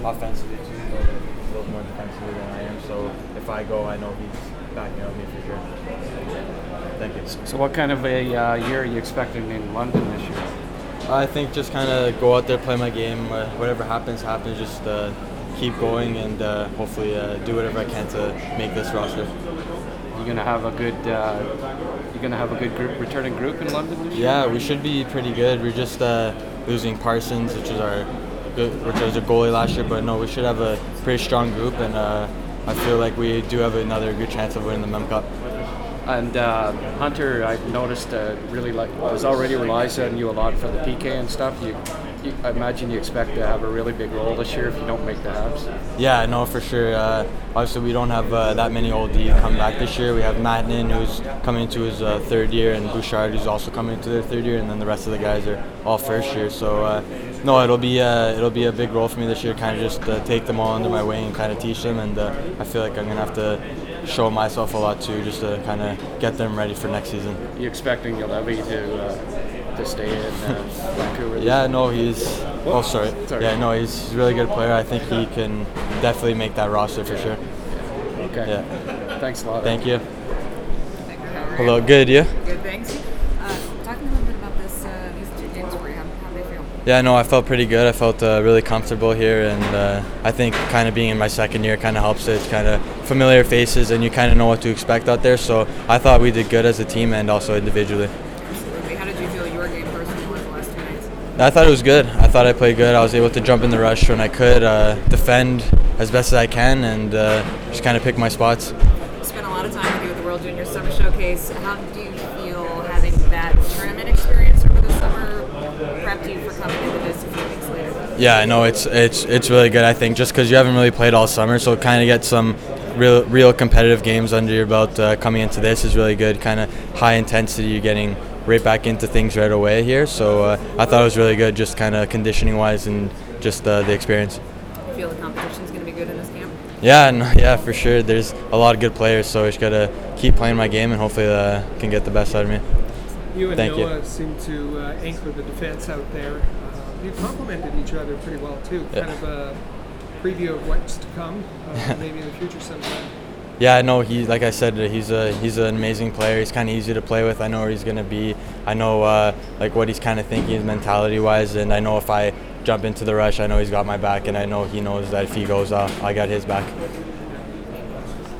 offensively too. He knows a little more defensively than I am. So if I go, I know he's backing up me for sure. Thank you. So what kind of a year are you expecting in London this year? I think just kind of go out there, play my game. Whatever happens, happens. Just keep going and hopefully do whatever I can to make this roster. You're gonna have a good. You're gonna have a good group, returning group in London this year. Yeah, we should be pretty good. We're just losing Parsons, which was a goalie last year, but no, we should have a pretty strong group, and I feel like we do have another good chance of winning the Mem Cup. And Hunter, I've noticed really was already relies on you a lot for the PK and stuff. I imagine you expect to have a really big role this year if you don't make the halves. Yeah, no, for sure. Obviously, we don't have that many old D come back this year. We have Matanen, who's coming into his third year, and Bouchard, who's also coming into their third year, and then the rest of the guys are all first year. So, no, it'll be a big role for me this year. Kind of just take them all under my wing and kind of teach them, and I feel like I'm gonna have to show myself a lot too, just to kind of get them ready for next season. Are you expecting Juolevi to stay in Vancouver? Yeah, no, he's. Oh, sorry. Yeah, no, he's a really good player. I think he can definitely make that roster for sure. Okay. Yeah. Thanks a lot. Thank you. Hello, good, you? Good, thanks. Talking a little bit about these 2 games for you. How do they feel? Yeah, no, I felt pretty good. I felt really comfortable here, and I think kind of being in my second year kind of helps it. It's kind of familiar faces, and you kind of know what to expect out there. So I thought we did good as a team and also individually. Absolutely. How did you feel your game personally was the last 2 nights? I thought it was good. I thought I played good. I was able to jump in the rush when I could, defend as best as I can, and just kind of pick my spots. You spent a lot of time with you at the World Junior Summer Showcase. How do you feel having that tournament experience over the summer prepped you for coming into this a few weeks later? Yeah, I know it's really good. I think just because you haven't really played all summer, so kind of get some real competitive games under your belt coming into this is really good. Kind of high intensity, you're getting right back into things right away here. So I thought it was really good, just kind of conditioning wise and just the experience. You feel the competition's going to be good in this camp? Yeah, for sure. There's a lot of good players, so I just gotta keep playing my game and hopefully can get the best out of me. You and Thank Noah you. seem to anchor the defense out there. You complemented each other pretty well too. Yeah. Kind of a preview of what's to come, maybe in the future sometime. Yeah, I know. Like I said, he's an amazing player. He's kind of easy to play with. I know where he's gonna be. I know like what he's kind of thinking mentality-wise, and I know if I jump into the rush, I know he's got my back, and I know he knows that if he goes, I got his back.